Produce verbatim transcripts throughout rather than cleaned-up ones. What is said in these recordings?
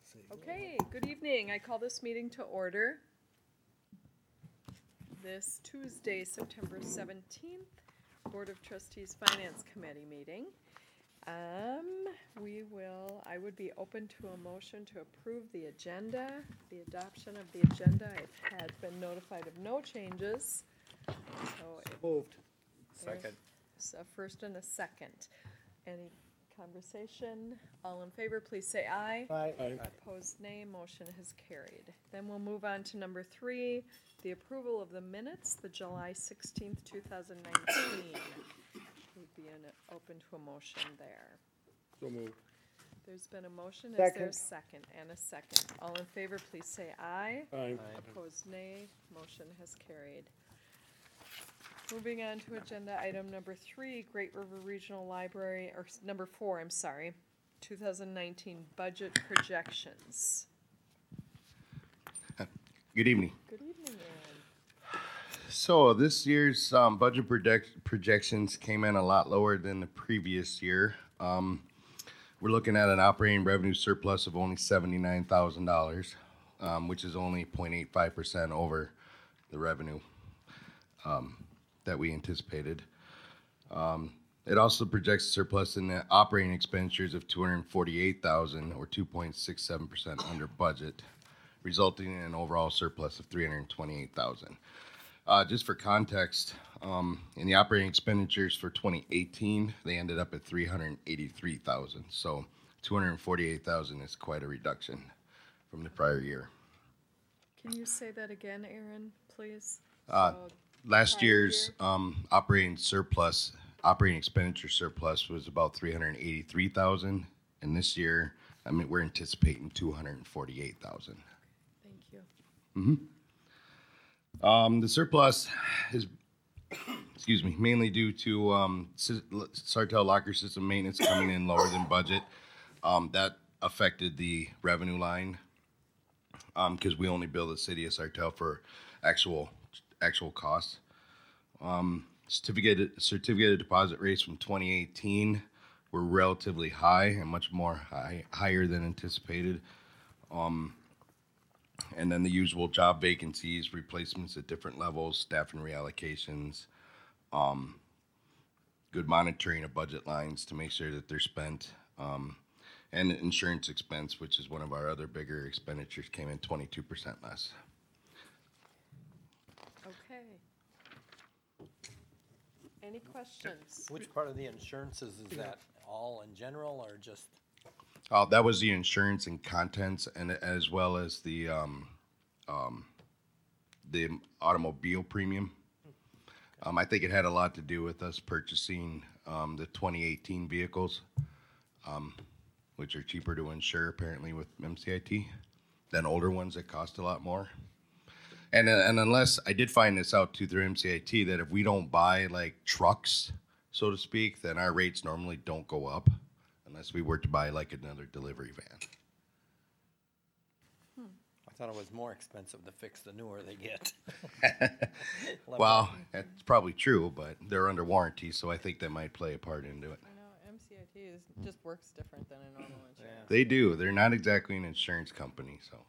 Okay, good evening. I call this meeting to order. This Tuesday, September seventeenth, Board of Trustees Finance Committee meeting. Um, we will, I would be open to a motion to approve the agenda, the adoption of the agenda. I've had been notified of no changes. So it- Moved. Second. So a first and a second. Any conversation? All in favor, please say aye. Aye. Opposed, nay. Motion has carried. Then we'll move on to number three, the approval of the minutes, the July sixteenth, two thousand nineteen. Would be an, open to a motion there. So moved. There's been a motion. Is there a Second. second? And a second. All in favor, please say aye. Aye. Opposed, nay. Motion has carried. Moving on to agenda item number three, Great River Regional Library, or s- number four, I'm sorry, two thousand nineteen budget projections. Good evening. Good evening, Aaron. So this year's um, budget project- projections came in a lot lower than the previous year. Um, we're looking at an operating revenue surplus of only seventy-nine thousand dollars, um, which is only zero point eight five percent over the revenue um, that we anticipated. Um, it also projects a surplus in the operating expenditures of two hundred forty-eight thousand dollars or two point six seven percent under budget, resulting in an overall surplus of three hundred twenty-eight thousand dollars. Uh, just for context, um, in the operating expenditures for twenty eighteen, they ended up at three hundred eighty-three thousand dollars. So two hundred forty-eight thousand dollars is quite a reduction from the prior year. Can you say that again, Aaron, please? Uh, So, Last prior year's year? um, operating surplus, operating expenditure surplus was about three hundred eighty-three thousand dollars, and this year, I mean, we're anticipating two hundred forty-eight thousand dollars. Thank you. Um, the surplus is, excuse me, mainly due to um, Sy- Sartell locker system maintenance coming in lower than budget. Um, that affected the revenue line because we only bill the city of Sartell for actual actual costs. Um, certificate certificated deposit rates from twenty eighteen were relatively high and much more high, higher than anticipated. Um, And then the usual job vacancies, replacements at different levels, staffing reallocations, um, good monitoring of budget lines to make sure that they're spent, um, and insurance expense, which is one of our other bigger expenditures, came in twenty-two percent less. Okay. Any questions? Which part of the insurances is that, all in general or just, Uh, that was the insurance and contents, and as well as the um, um, the automobile premium. Um, I think it had a lot to do with us purchasing um, the twenty eighteen vehicles, um, which are cheaper to insure apparently with M C I T than older ones that cost a lot more. And uh, and unless I did find this out too through M C I T that if we don't buy like trucks, so to speak, then our rates normally don't go up unless we were to buy like another delivery van. I thought it was more expensive to fix the newer they get. Well, that's probably true, but they're under warranty, so I think that might play a part into it. I know M C I T is, just works different than a normal insurance. They do. They're not exactly an insurance company, so.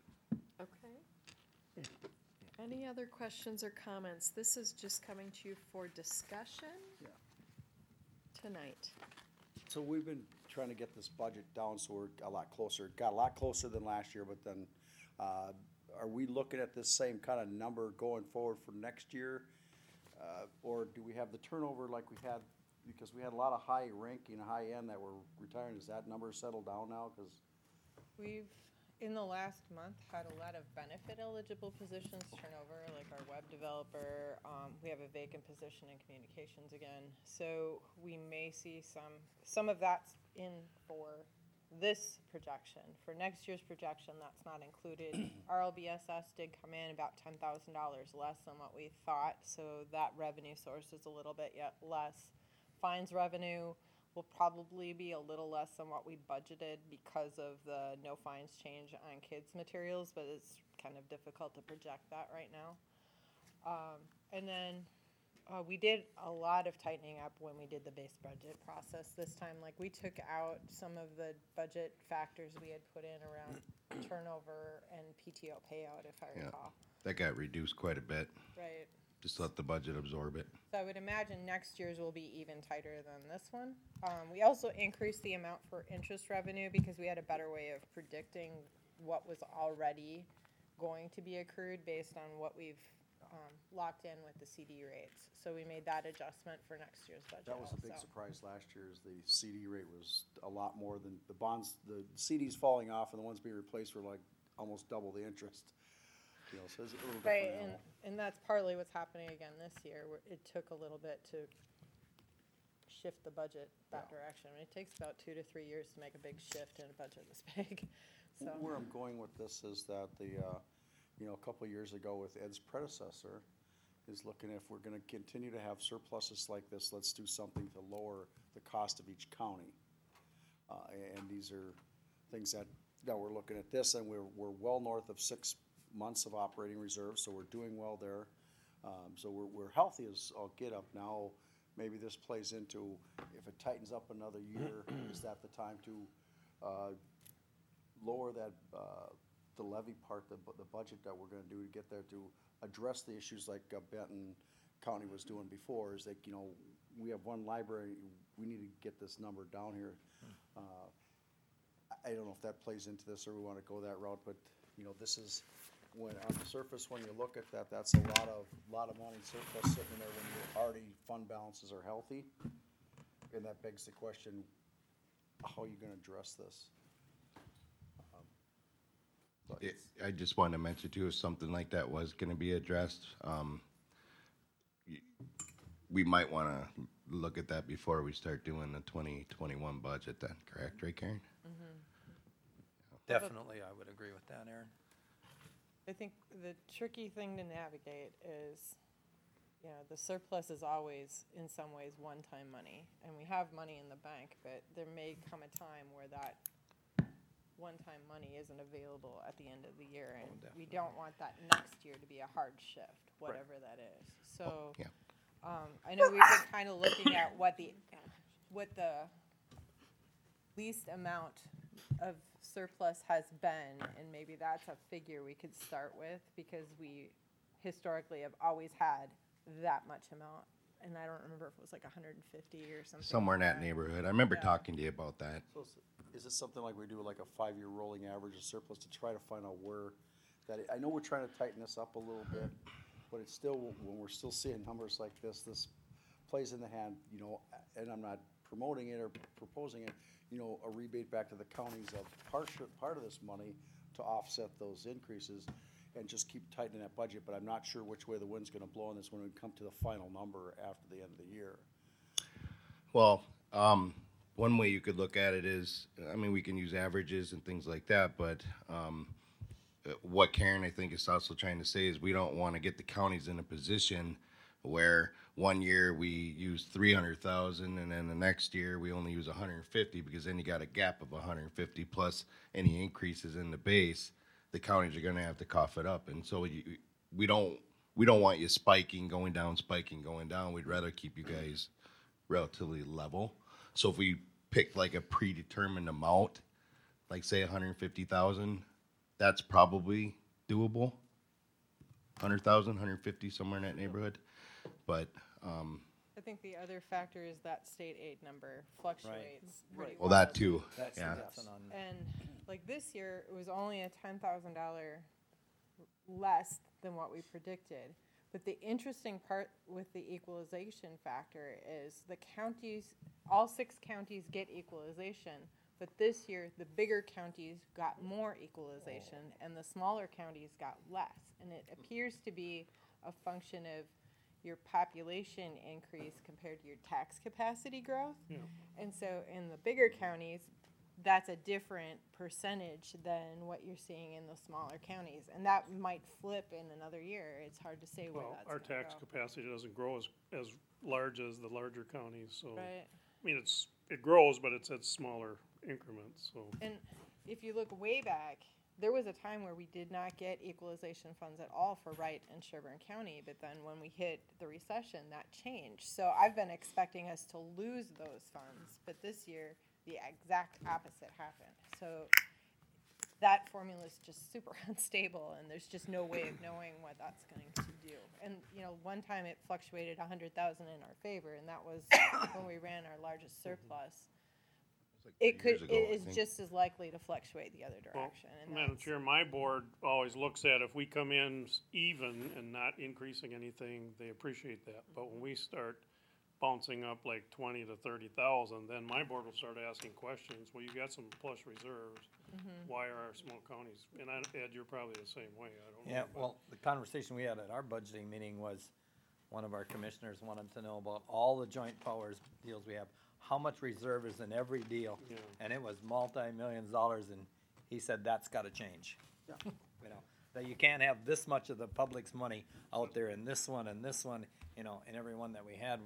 Okay. Any other questions or comments? This is just coming to you for discussion tonight. So we've been trying to get this budget down so we're a lot closer, got a lot closer than last year, but then, uh, are we looking at this same kind of number going forward for next year? Uh, or do we have the turnover like we had, because we had a lot of high ranking, high end that were retiring, is that number settled down now? Cause We've, in the last month, had a lot of benefit eligible positions turn over, like our web developer. Um, we have a vacant position in communications again. So we may see some, some of that's in for this projection. For next year's projection, that's not included. R L B S S did come in about ten thousand dollars less than what we thought, so that revenue source is a little bit yet less. Fines revenue will probably be a little less than what we budgeted because of the no fines change on kids' materials, but it's kind of difficult to project that right now. Um, and then Uh, we did a lot of tightening up when we did the base budget process this time. Like, we took out some of the budget factors we had put in around turnover and P T O payout, if I Yeah. recall. That got reduced quite a bit. Right. Just let the budget absorb it. So I would imagine next year's will be even tighter than this one. Um, we also increased the amount for interest revenue because we had a better way of predicting what was already going to be accrued based on what we've um, locked in with the C D rates. So we made that adjustment for next year's budget That was a big also. surprise last year, is the C D rate was a lot more than, the bonds, the C Ds falling off and the ones being replaced were like almost double the interest. You know, so it's a little Right, different and, now. and that's partly what's happening again this year, where it took a little bit to shift the budget that Yeah. direction. I mean, it takes about two to three years to make a big shift in a budget this big, so. Where I'm going with this is that the, uh, you know, a couple of years ago with Ed's predecessor, is looking if we're gonna continue to have surpluses like this, let's do something to lower the cost of each county. Uh, and these are things that, now we're looking at this and we're, we're well north of six months of operating reserves, so we're doing well there. Um, so we're, we're healthy as all get up now. Maybe this plays into, if it tightens up another year, is that the time to, uh, lower that, uh, the levy part, the, bu- the budget that we're gonna do to get there to address the issues like uh, Benton County was doing before, is that, you know, we have one library, we need to get this number down here. Uh, I I don't know if that plays into this or we wanna go that route, but, you know, this is, when, on the surface, when you look at that, that's a lot of, lot of money surplus sitting there when your already fund balances are healthy. And that begs the question, how are you gonna address this? Um, but It, it's- I just wanted to mention too, if something like that was gonna be addressed, um, y- we might wanna look at that before we start doing the twenty twenty-one budget then, correct, right, Karen? Definitely, I would agree with that, Aaron. I think the tricky thing to navigate is, you know, the surplus is always, in some ways, one-time money. And we have money in the bank, but there may come a time where that one-time money isn't available at the end of the year. And we don't want that next year to be a hard shift, whatever that is. So, Yeah. um, I know we've been kind of looking at what the, what the least amount of surplus has been, and maybe that's a figure we could start with, because we historically have always had that much amount, and I don't remember if it was like hundred and fifty or something. Somewhere in like that neighborhood. I remember Yeah. talking to you about that. So is- is it something like we do like a five-year rolling average of surplus to try to find out where that, I know we're trying to tighten this up a little bit, but it's still, when we're still seeing numbers like this, this plays in the hand, you know, and I'm not promoting it or proposing it, you know, a rebate back to the counties of part, part of this money to offset those increases and just keep tightening that budget, but I'm not sure which way the wind's gonna blow on this when we come to the final number after the end of the year. Well, um, one way you could look at it is, I mean, we can use averages and things like that, but, um, uh, what Karen, I think, is also trying to say is we don't want to get the counties in a position where one year we use three hundred thousand and then the next year we only use a hundred and fifty, because then you got a gap of a hundred and fifty plus any increases in the base, the counties are gonna have to cough it up. And so you, we don't, we don't want you spiking, going down, spiking, going down. We'd rather keep you guys relatively level. So if we pick like a predetermined amount, like say a hundred and fifty thousand, that's probably doable. Hundred thousand, hundred and fifty, somewhere in that neighborhood. But, um, I think the other factor is that state aid number fluctuates pretty Right. well. well, that too, That's, yeah. that's an un, And like this year, it was only a ten thousand dollar less than what we predicted. But the interesting part with the equalization factor is the counties, all six counties get equalization. But this year, the bigger counties got more equalization and the smaller counties got less. And it appears to be a function of your population increase compared to your tax capacity growth. And so in the bigger counties, that's a different percentage than what you're seeing in the smaller counties. And that might flip in another year. It's hard to say where Well, that's our gonna tax go. capacity doesn't grow as, as large as the larger counties, so. Right. I mean, it's, it grows, but it's at smaller increments, so. And if you look way back, there was a time where we did not get equalization funds at all for Wright and Sherburne County, but then when we hit the recession, that changed. So I've been expecting us to lose those funds, but this year, the exact opposite happened. So that formula is just super unstable, and there's just no way of knowing what that's going to do. And, you know, one time it fluctuated a hundred thousand in our favor, and that was when we ran our largest surplus. It could, years ago, it I is think. just as likely to fluctuate the other Well, direction. and Madam that's- Chair, my board always looks at if we come in s- even and not increasing anything, they appreciate that. But when we start bouncing up like twenty to thirty thousand, then my board will start asking questions. Well, you got some plush reserves. Why are our small counties? And I, Ed, you're probably the same way, I don't know. Yeah, but- well, the conversation we had at our budgeting meeting was, one of our commissioners wanted to know about all the joint powers deals we have. How much reserve is in every deal? Yeah. And it was multi-millions of dollars, and he said that's gotta change. Yeah. You know, that you can't have this much of the public's money out there in this one and this one, you know, and every one that we had.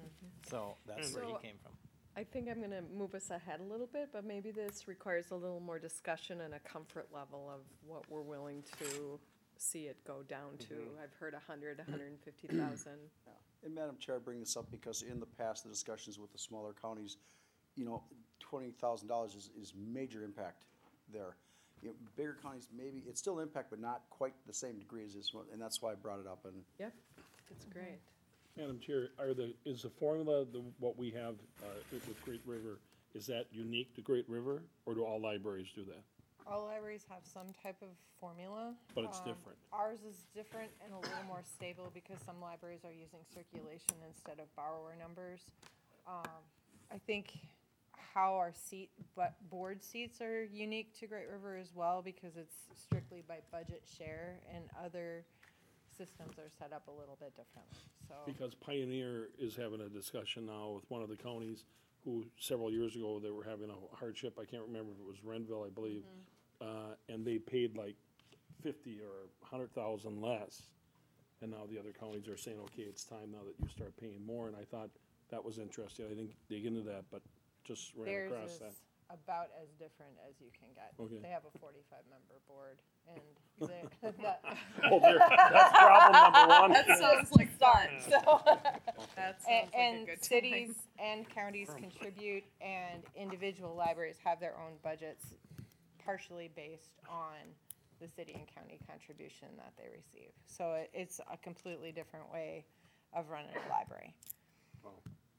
So that's where he So- came from. I think I'm gonna move us ahead a little bit, but maybe this requires a little more discussion and a comfort level of what we're willing to see it go down to. I've heard a hundred, a hundred and fifty thousand. Yeah. And Madam Chair, I bring this up because in the past, the discussions with the smaller counties, you know, twenty thousand dollars is, is major impact there. You know, bigger counties, maybe, it's still impact, but not quite the same degree as this one, and that's why I brought it up, and Yep, it's great. Madam Chair, are the, is the formula, the, what we have, uh, with Great River, is that unique to Great River, or do all libraries do that? All libraries have some type of formula. But it's Um, different. Ours is different and a little more stable because some libraries are using circulation instead of borrower numbers. Um, I think how our seat, but board seats are unique to Great River as well because it's strictly by budget share, and other systems are set up a little bit differently, so. Because Pioneer is having a discussion now with one of the counties who several years ago, they were having a hardship, I can't remember if it was Renville, I believe. Uh, and they paid like fifty or a hundred thousand less. And now the other counties are saying, okay, it's time now that you start paying more, and I thought that was interesting, I didn't dig into that, but just ran Theirs across is that. about as different as you can get. Okay. They have a forty-five member board, and they, that. Oh, there, that's problem number one. That sounds like fun. So, That and, sounds like a and good time. cities and counties contribute, and individual libraries have their own budgets, partially based on the city and county contribution that they receive. So it, it's a completely different way of running a library. Wow.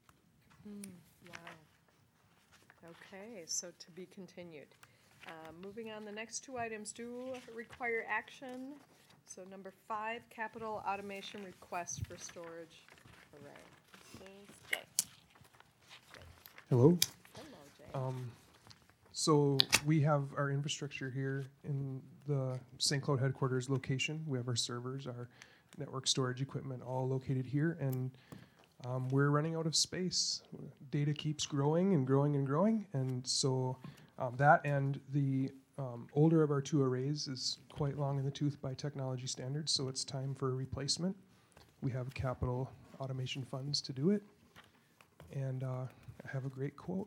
Okay, so to be continued. Uh, moving on, the next two items do require action. So number five, capital automation request for storage array. This is Jay. Hello. Hello, Jay. Um, so we have our infrastructure here in the Saint Cloud headquarters location. We have our servers, our network storage equipment all located here, and um, we're running out of space. Data keeps growing and growing and growing, and so um, that and the um, older of our two arrays is quite long in the tooth by technology standards, so it's time for a replacement. We have capital automation funds to do it, and uh, I have a great quote.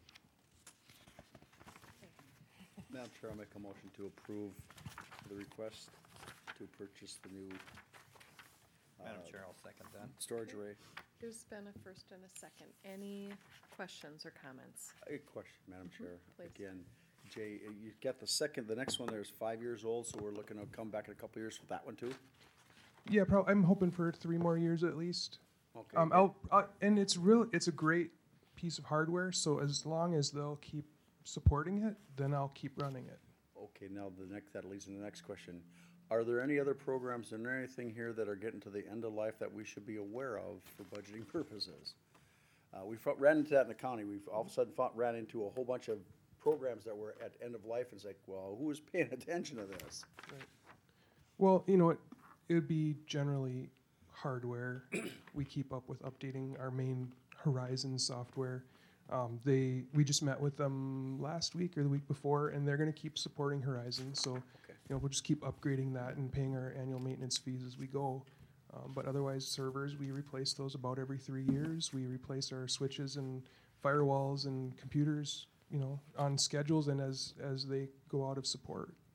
Madam Chair, I'll make a motion to approve the request to purchase the new Madam uh, Chair, I'll second that. storage array. There's been a first and a second. Any questions or comments? A question, Madam Chair. please. Again, Jay, uh, you got the second, the next one there's five years old, so we're looking to come back in a couple years for that one too? Yeah, prob- I'm hoping for three more years at least. Okay. Um, I'll, uh, and it's real. It's a great piece of hardware. So as long as they'll keep supporting it, then I'll keep running it. Okay, now the next, that leads to the next question. Are there any other programs and anything here that are getting to the end of life that we should be aware of for budgeting purposes? Uh, we fo- ran into that in the county. We've all of a sudden fought, ran into a whole bunch of programs that were at end of life. And it's like, well, who is paying attention to this? Well, you know, it it would be generally hardware. We keep up with updating our main Horizon software. Um, they we just met with them last week or the week before, and they're going to keep supporting Horizon. So, Okay. you know, we'll just keep upgrading that and paying our annual maintenance fees as we go. Um, but otherwise, servers, we replace those about every three years. We replace our switches and firewalls and computers, you know, on schedules and as as they go out of support.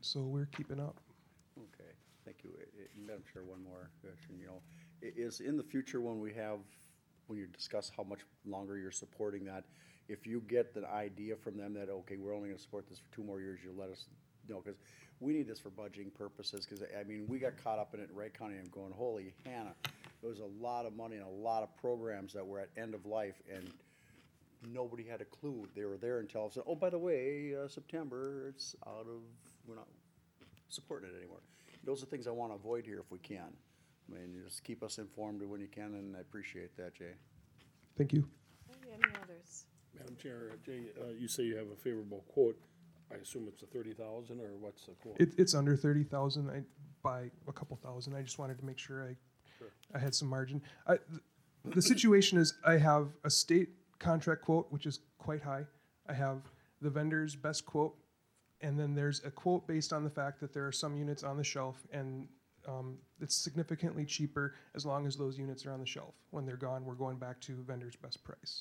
so we're keeping up. Okay, thank you. I- I- Madam Chair, one more question, you know, i- is in the future when we have, when you discuss how much longer you're supporting that, if you get the idea from them that, okay, we're only gonna support this for two more years, you let us know, cause we need this for budgeting purposes, cause I mean, we got caught up in it in Wright County and going, holy Hannah, there was a lot of money and a lot of programs that were at end of life and nobody had a clue. They were there until, said, oh, by the way, uh, September, it's out of, we're not supporting it anymore. Those are things I wanna avoid here if we can. I mean, you just keep us informed when you can, and I appreciate that, Jay. Thank you. Okay, any others? Madam Chair, uh, Jay, uh, you say you have a favorable quote. I assume it's a thirty thousand, or what's the quote? It, it's under thirty thousand, I, by a couple thousand. I just wanted to make sure I, Sure. I had some margin. I, th- the situation is I have a state contract quote, which is quite high. I have the vendor's best quote, and then there's a quote based on the fact that there are some units on the shelf, and um, it's significantly cheaper as long as those units are on the shelf. When they're gone, we're going back to vendor's best price.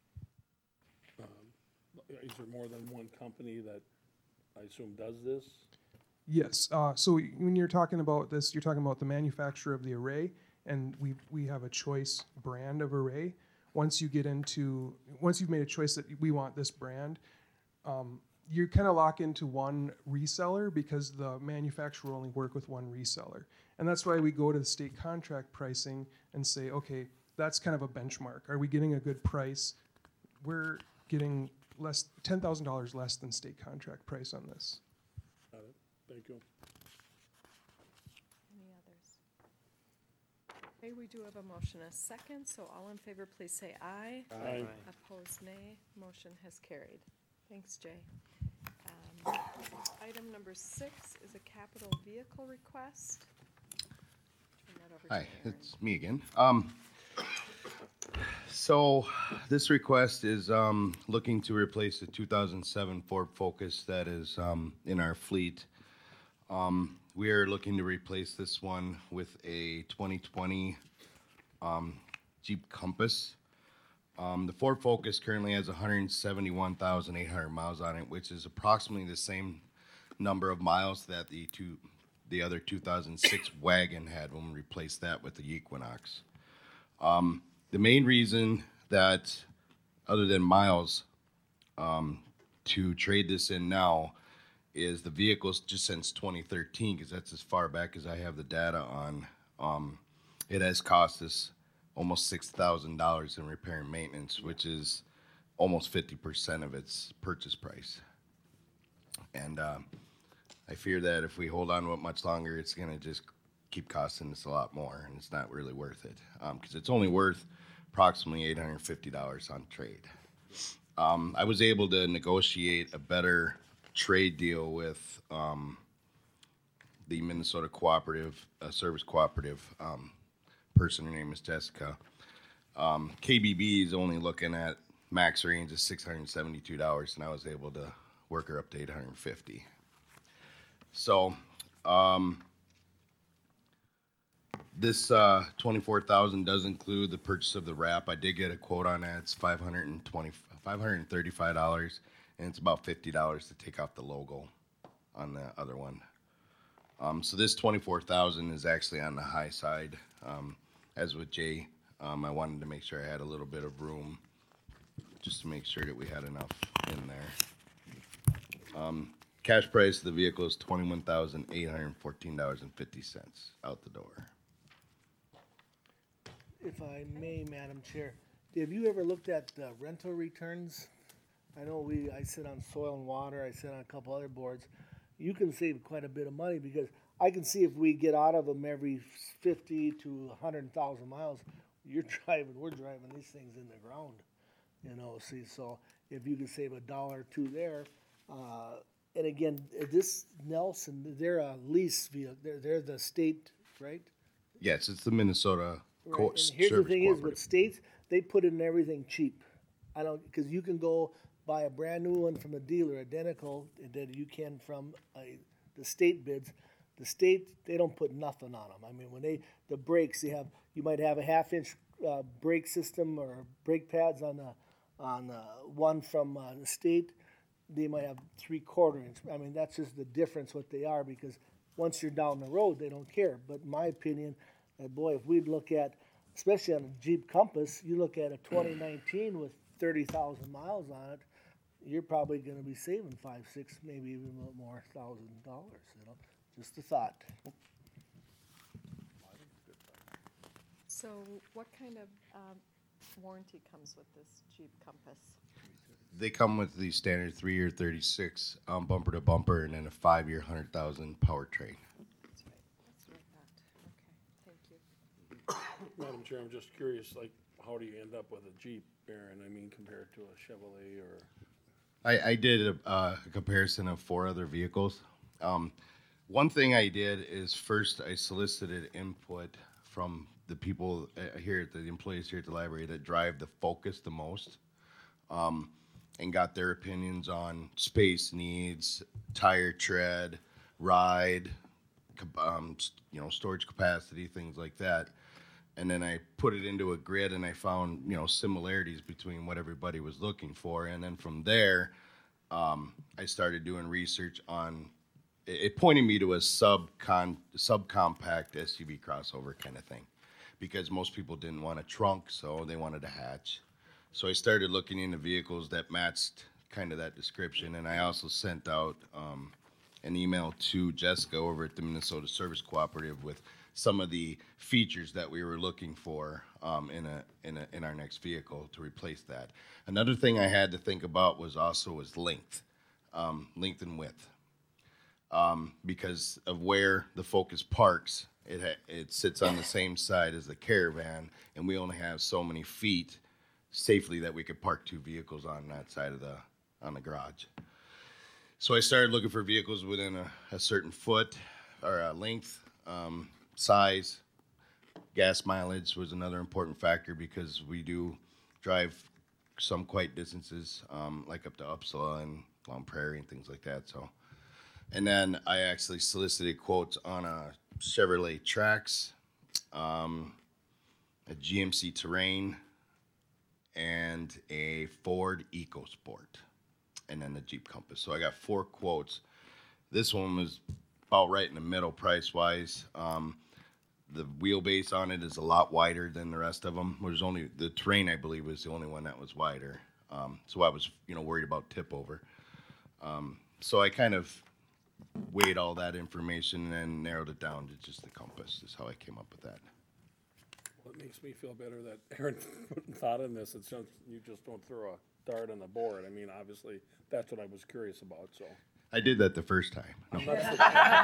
Is there more than one company that I assume does this? Yes. Uh, so when you're talking about this, you're talking about the manufacturer of the array, and we we have a choice brand of array. Once you get into, once you've made a choice that we want this brand, um, you kind of lock into one reseller because the manufacturer will only work with one reseller. And that's why we go to the state contract pricing and say, okay, that's kind of a benchmark. Are we getting a good price? We're getting less, ten thousand dollars less than state contract price on this. Got it. Thank you. Any others? Okay, we do have a motion, a second, so all in favor, please say aye. Aye. Opposed, nay. Motion has carried. Thanks, Jay. Um, Item number six is a capital vehicle request. Turn that over to Hi, Aaron. it's me again. Um, so this request is, um, looking to replace the two thousand seven Ford Focus that is, um, in our fleet. Um, we are looking to replace this one with a twenty twenty, um, Jeep Compass. Um, the Ford Focus currently has one hundred seventy-one thousand eight hundred miles on it, which is approximately the same number of miles that the two, the other two thousand six wagon had when we replaced that with the Equinox. Um, the main reason that, other than miles, um, to trade this in now is the vehicle's just since twenty thirteen, because that's as far back as I have the data on. Um, it has cost us almost six thousand dollars in repair and maintenance, which is almost fifty percent of its purchase price. And uh, I fear that if we hold on to it much longer, it's going to just keep costing us a lot more, and it's not really worth it, because it's only worth approximately eight hundred fifty dollars on trade. Um, I was able to negotiate a better trade deal with um, the Minnesota Cooperative, uh, Service Cooperative um, person. Her name is Jessica. Um, K B B is only looking at max range of six hundred seventy-two dollars, and I was able to work her up to eight hundred fifty dollars. So, um, this uh, twenty-four thousand dollars does include the purchase of the wrap. I did get a quote on that. It's five hundred twenty, five hundred thirty-five dollars, and it's about fifty dollars to take off the logo on the other one. Um, so this twenty-four thousand dollars is actually on the high side. Um, as with Jay, um, I wanted to make sure I had a little bit of room just to make sure that we had enough in there. Um, cash price of the vehicle is twenty-one thousand eight hundred fourteen dollars and fifty cents out the door. If I may, Madam Chair, have you ever looked at uh, rental returns? I know we, I sit on Soil and Water, I sit on a couple other boards. You can save quite a bit of money because I can see if we get out of them every fifty to a hundred thousand miles, you're driving, we're driving these things in the ground. You know, see, so if you could save a dollar or two there, uh, and again, this Nelson, they're a lease vehicle, they're, they're the state, right? Yes, it's the Minnesota Co- Right, and here's the Service thing is, with Cooperative. states, they put in everything cheap. I don't, because you can go buy a brand new one from a dealer, identical, that you can from a, the state bids. The state, they don't put nothing on them. I mean, when they, the brakes, they have, you might have a half inch uh, brake system or brake pads on the, on the one from uh, the state. they might have three quarter inch. I mean, that's just the difference what they are, because once you're down the road, they don't care. But in my opinion, uh, boy, if we'd look at, especially on a Jeep Compass, you look at a twenty nineteen with thirty thousand miles on it, you're probably gonna be saving five, six, maybe even a little more thousand dollars, you know? Just a thought. So what kind of um, warranty comes with this Jeep Compass? They come with the standard three-year thirty-six um, bumper to bumper, and then a five-year hundred thousand powertrain. That's right, that's what I thought. Okay, thank you. Madam Chair, I'm just curious, like, how do you end up with a Jeep, Aaron? I mean, compared to a Chevrolet or? I, I did a, uh, a comparison of four other vehicles. Um, one thing I did is first I solicited input from the people uh, here at the, the employees here at the library that drive the Focus the most, um, and got their opinions on space needs, tire tread, ride, cap- um, s- you know, storage capacity, things like that. And then I put it into a grid, and I found, you know, similarities between what everybody was looking for. And then from there, um, I started doing research on. It, it pointed me to a subcon subcompact S U V crossover kind of thing, because most people didn't want a trunk, so they wanted a hatch. So I started looking into vehicles that matched kind of that description, and I also sent out um, an email to Jessica over at the Minnesota Service Cooperative with some of the features that we were looking for um, in a in a in our next vehicle to replace that. Another thing I had to think about was also was length, um, length and width, um, because of where the Focus parks. It ha- it sits on the same side as the Caravan, and we only have so many feet safely that we could park two vehicles on that side of the on the garage. So I started looking for vehicles within a, a certain foot or a length. Um, Size, gas mileage was another important factor, because we do drive some quite distances, um, like up to Uppsala and Long Prairie and things like that. So, and then I actually solicited quotes on a Chevrolet Trax, um, a G M C Terrain, and a Ford EcoSport, and then the Jeep Compass. So I got four quotes. This one was about right in the middle price-wise. Um, The wheelbase on it is a lot wider than the rest of them. There's only the Terrain, I believe, was the only one that was wider. Um, so I was, you know, worried about tip over. Um, so I kind of weighed all that information and then narrowed it down to just the Compass. Is how I came up with that. Well, it makes me feel better that Aaron thought in this. It's just, you just don't throw a dart on the board. I mean, obviously, that's what I was curious about, so. I did that the first time. No. Well, and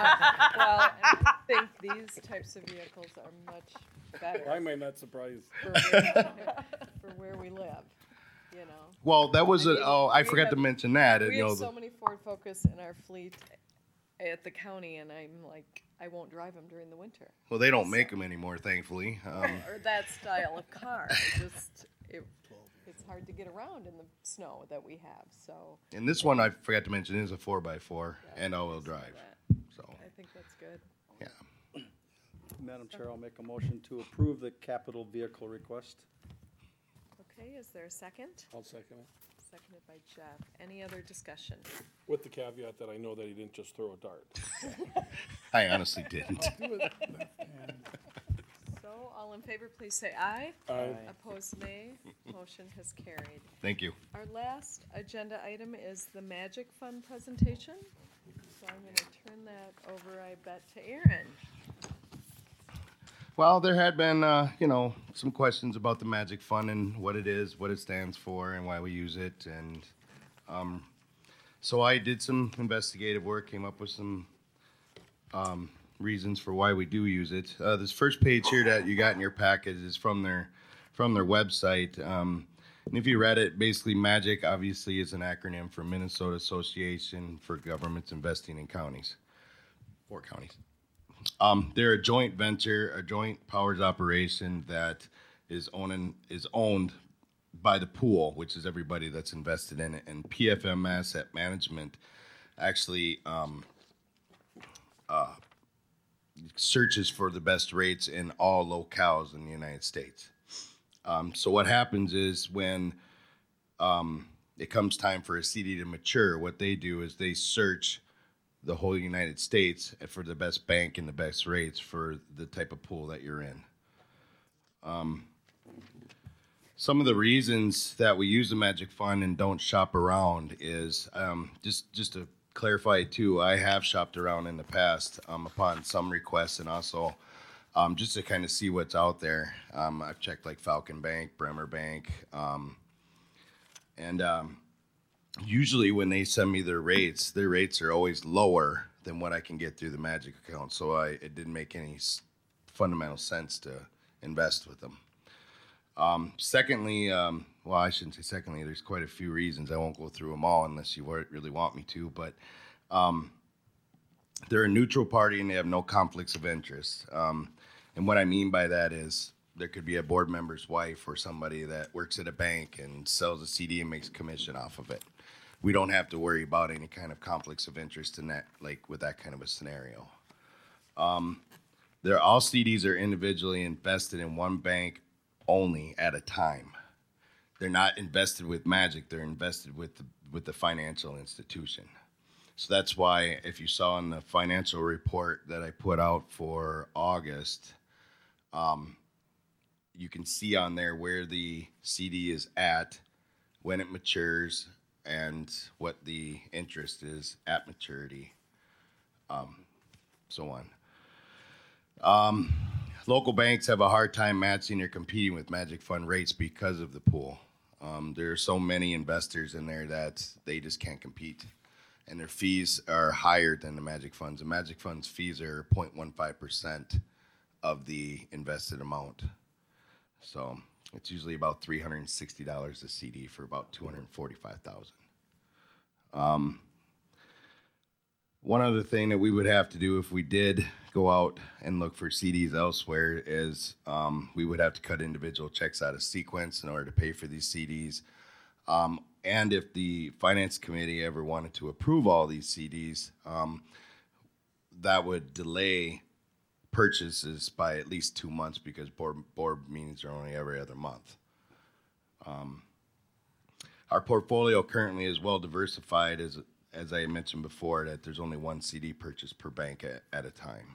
I think these types of vehicles are much better I might not surprise. for where, for where we live, you know? Well, that was I a. mean, Oh, I we forgot have- to mention that. We you know, have the- so many Ford Focus in our fleet at the county, and I'm like, I won't drive them during the winter. well, they don't make them anymore, thankfully. Um, Or that style of car. It just, it, it's hard to get around in the snow that we have, so. and this one I forgot to mention is a four by four yeah, and all-wheel I saw drive. that. So I think that's good. yeah. Madam Chair, I'll make a motion to approve the capital vehicle request. Okay, is there a second? I'll second it. Seconded by Jeff. Any other discussion? With the caveat that I know that he didn't just throw a dart. I honestly didn't. So, all in favor, please say aye. Aye. Opposed, nay. Motion has carried. Thank you. Our last agenda item is the Magic Fund presentation. So I'm gonna turn that over, I bet, to Aaron. Well, there had been, uh, you know, some questions about the Magic Fund and what it is, what it stands for, and why we use it. And um, so I did some investigative work, came up with some um, reasons for why we do use it. Uh, this first page here that you got in your package is from their from their website. Um, and if you read it, basically Magic obviously is an acronym for Minnesota Association for Governments Investing in Counties, or counties. Um, they're a joint venture, a joint powers operation that is owning is owned by the pool, which is everybody that's invested in it. And P F M Asset Management actually um, uh, searches for the best rates in all locales in the United States. Um, so what happens is when um, it comes time for a C D to mature, what they do is they search the whole United States for the best bank and the best rates for the type of pool that you're in. Um, some of the reasons that we use the Magic Fund and don't shop around is um, just just to clarify too. I have shopped around in the past um, upon some requests, and also um, just to kind of see what's out there. Um, I've checked like Falcon Bank, Bremer Bank, um, and um, usually when they send me their rates, their rates are always lower than what I can get through the Magic account. So I, it didn't make any s- fundamental sense to invest with them. Um, secondly, um, well, I shouldn't say secondly, there's quite a few reasons. I won't go through them all unless you wa- really want me to, but um, they're a neutral party and they have no conflicts of interest. Um, and what I mean by that is there could be a board member's wife or somebody that works at a bank and sells a C D and makes commission off of it. We don't have to worry about any kind of conflicts of interest in that, like with that kind of a scenario. Um, they're all C Ds are individually invested in one bank only at a time. They're not invested with Magic. They're invested with the, with the financial institution. So that's why if you saw in the financial report that I put out for August, um, you can see on there where the C D is at, when it matures, and what the interest is at maturity, um, so on. Um, local banks have a hard time matching or competing with Magic Fund rates because of the pool. Um, there are so many investors in there that they just can't compete, and their fees are higher than the Magic Funds. The Magic Funds fees are zero point one five percent of the invested amount. So it's usually about three hundred sixty dollars a C D for about two hundred forty-five thousand dollars. Um, one other thing that we would have to do if we did go out and look for C Ds elsewhere is um, we would have to cut individual checks out of sequence in order to pay for these C Ds. Um, and if the finance committee ever wanted to approve all these C Ds, um, that would delay purchases by at least two months because board, board meetings are only every other month. Um, our portfolio currently is well diversified, as as I mentioned before, that there's only one C D purchase per bank at, at a time.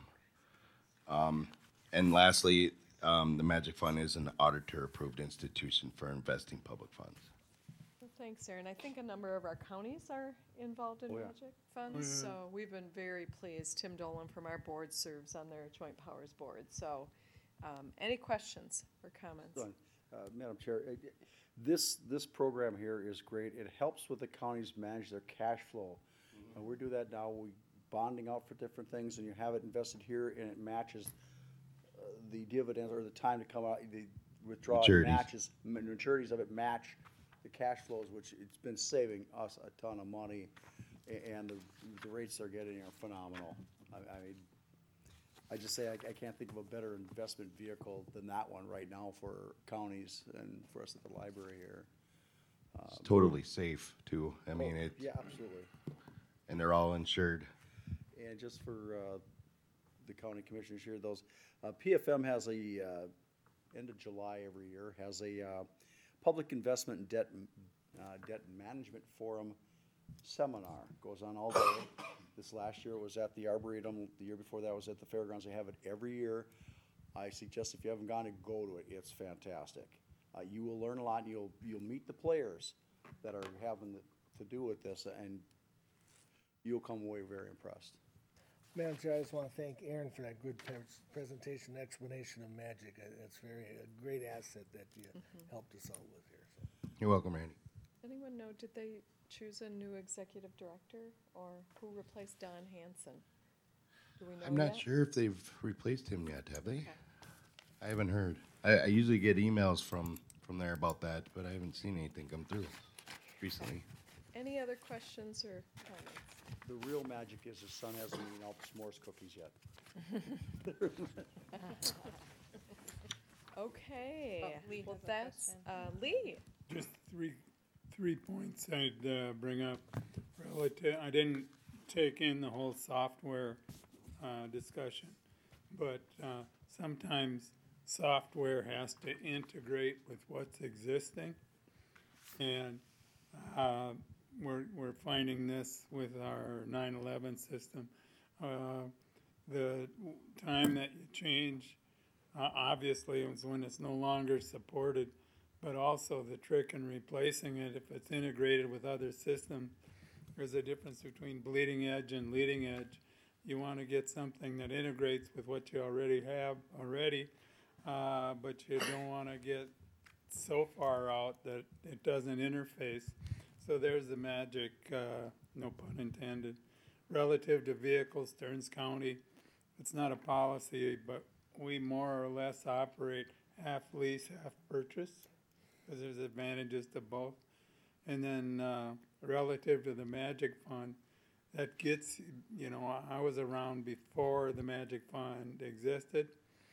Um, and lastly, um, the Magic Fund is an auditor-approved institution for investing public funds. Well, thanks, Aaron. I think a number of our counties are involved in Oh, yeah. Magic Funds, so we've been very pleased. Tim Dolan from our board serves on their Joint Powers Board. So, um, any questions or comments? Go on. Uh, Madam Chair, uh, this, this program here is great. It helps with the counties manage their cash flow. And we do that now, we bonding out for different things, and you have it invested here, and it matches uh, the dividends or the time to come out, the withdrawal Maturities. matches, ma- maturities of it match the cash flows, which it's been saving us a ton of money, a- and the, the rates they're getting are phenomenal. I, I mean, I just say I, I can't think of a better investment vehicle than that one right now for counties and for us at the library here. It's totally safe too. I mean, Oh, it, Yeah, absolutely. and they're all insured. And just for uh, the county commissioners here, those, uh, P F M has a, uh, end of July every year, has a uh, Public Investment and Debt, uh, Debt Management Forum seminar. Goes on all day. This last year it was at the Arboretum. The year before that was at the Fairgrounds. They have it every year. I suggest if you haven't gone to go to it, it's fantastic. Uh, you will learn a lot, and you'll, you'll meet the players that are having to do with this, and you'll come away very impressed. Madam Chair, I just want to thank Aaron for that good pres- presentation, explanation of Magic. Uh, It's very, a great asset that you helped us out with here, so. You're welcome, Randy. Anyone know, did they choose a new executive director, or who replaced Don Hanson? Do we know I'm not yet? sure if they've replaced him yet, have they? Okay. I haven't heard. I, I usually get emails from, from there about that, but I haven't seen anything come through recently. Any other questions or comments? The real magic is his son hasn't eaten all the s'mores cookies yet. Okay, Oh, Lee well, has a that's, question. uh, Lee. Just three, three points I'd uh, bring up relative, I didn't take in the whole software uh, discussion, but uh, sometimes software has to integrate with what's existing. And Uh, we're, we're finding this with our nine eleven system. Uh, the time that you change, uh, obviously, is when it's no longer supported, but also the trick in replacing it, if it's integrated with other systems, there's a difference between bleeding edge and leading edge. You want to get something that integrates with what you already have already, uh, but you don't want to get so far out that it doesn't interface. So there's the magic, uh, no pun intended. Relative to vehicles, Stearns County, it's not a policy, but we more or less operate half lease, half purchase, because there's advantages to both. And then uh, relative to the Magic Fund, that gets, you know, I was around before the Magic Fund existed,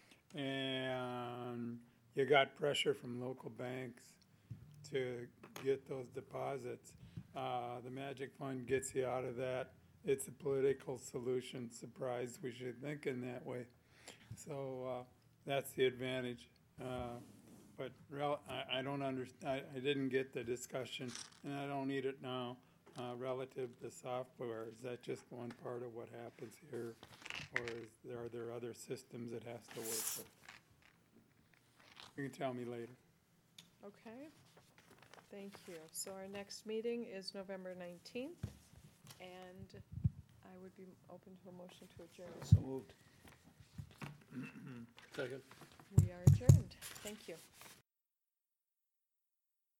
and you got pressure from local banks to get those deposits. Uh, the Magic Fund gets you out of that. It's a political solution. Surprise, we should think in that way. So uh, that's the advantage. Uh, but rel- I, I don't understand. I, I didn't get the discussion, and I don't need it now. Uh, relative to software, is that just one part of what happens here, or is there are there other systems it has to work with? You can tell me later. Okay, thank you. So our next meeting is November nineteenth, and I would be open to a motion to adjourn. So moved. Second. We are adjourned. Thank you.